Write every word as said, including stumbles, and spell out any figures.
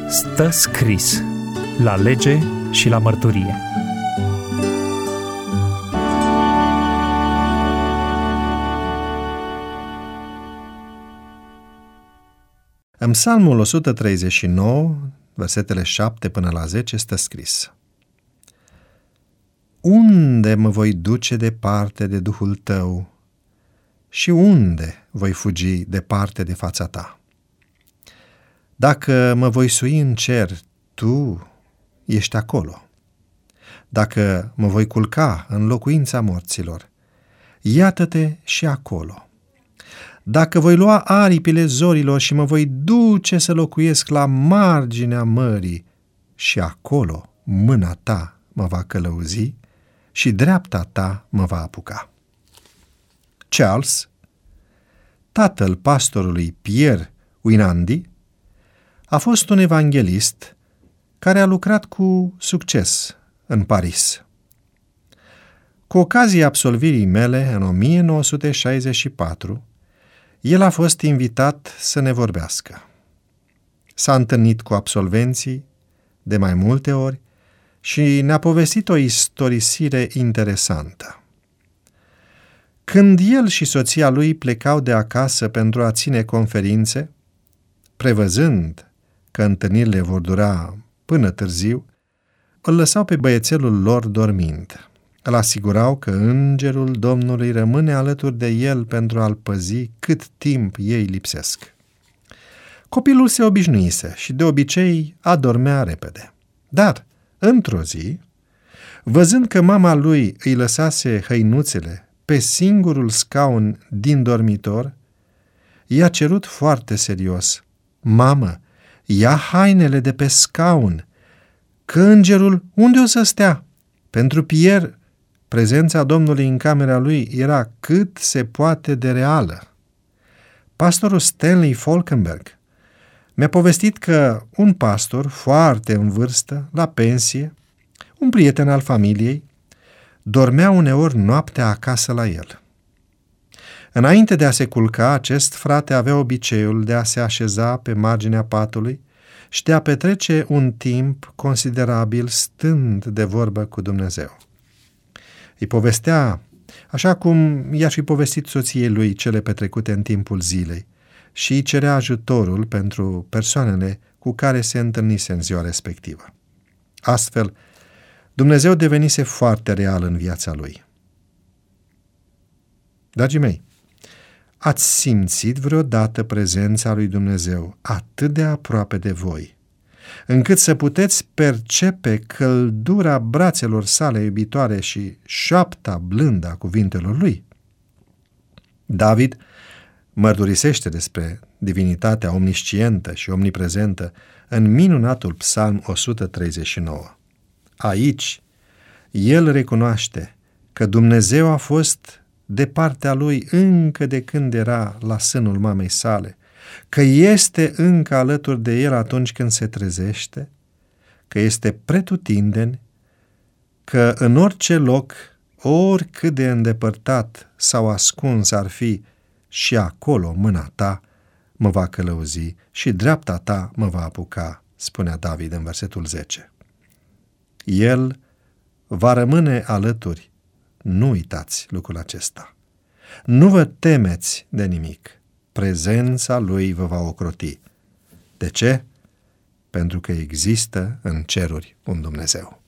Stă scris la lege și la mărturie. În Psalmul o sută treizeci și nouă, versetele șapte până la zece, stă scris: Unde mă voi duce departe de Duhul tău și unde voi fugi departe de fața ta? Dacă mă voi sui în cer, tu ești acolo. Dacă mă voi culca în locuința morților, iată-te și acolo. Dacă voi lua aripile zorilor și mă voi duce să locuiesc la marginea mării, și acolo mâna ta mă va călăuzi și dreapta ta mă va apuca. Charles, tatăl pastorului Pierre Winandi, a fost un evanghelist care a lucrat cu succes în Paris. Cu ocazia absolvirii mele în o mie nouă sute șaizeci și patru, el a fost invitat să ne vorbească. S-a întâlnit cu absolvenții de mai multe ori și ne-a povestit o istorisire interesantă. Când el și soția lui plecau de acasă pentru a ține conferințe, prevăzând că întâlnirile vor dura până târziu, îl lăsau pe băiețelul lor dormind. Îl asigurau că îngerul Domnului rămâne alături de el pentru a-l păzi cât timp ei lipsesc. Copilul se obișnuise și de obicei adormea repede. Dar, într-o zi, văzând că mama lui îi lăsase hăinuțele pe singurul scaun din dormitor, i-a cerut foarte serios: Mamă, ia hainele de pe scaun, că îngerul unde o să stea? Pentru Pierre, prezența Domnului în camera lui era cât se poate de reală. Pastorul Stanley Falkenberg mi-a povestit că un pastor foarte în vârstă, la pensie, un prieten al familiei, dormea uneori noaptea acasă la el. Înainte de a se culca, acest frate avea obiceiul de a se așeza pe marginea patului și de a petrece un timp considerabil stând de vorbă cu Dumnezeu. Îi povestea așa cum i-aș fi povestit soției lui cele petrecute în timpul zilei și îi cerea ajutorul pentru persoanele cu care se întâlnise în ziua respectivă. Astfel, Dumnezeu devenise foarte real în viața lui. Dragii mei, ați simțit vreodată prezența lui Dumnezeu atât de aproape de voi, încât să puteți percepe căldura brațelor sale iubitoare și șoapta blândă a cuvintelor lui? David mărturisește despre divinitatea omniscientă și omniprezentă în minunatul Psalm o sută treizeci și nouă. Aici, el recunoaște că Dumnezeu a fost de partea lui încă de când era la sânul mamei sale, că este încă alături de el atunci când se trezește, că este pretutindeni, că în orice loc, oricât de îndepărtat sau ascuns ar fi, și acolo mâna ta mă va călăuzi și dreapta ta mă va apuca, spunea David în versetul zece. El va rămâne alături. Nu uitați lucrul acesta. Nu vă temeți de nimic. Prezența lui vă va ocroti. De ce? Pentru că există în ceruri un Dumnezeu.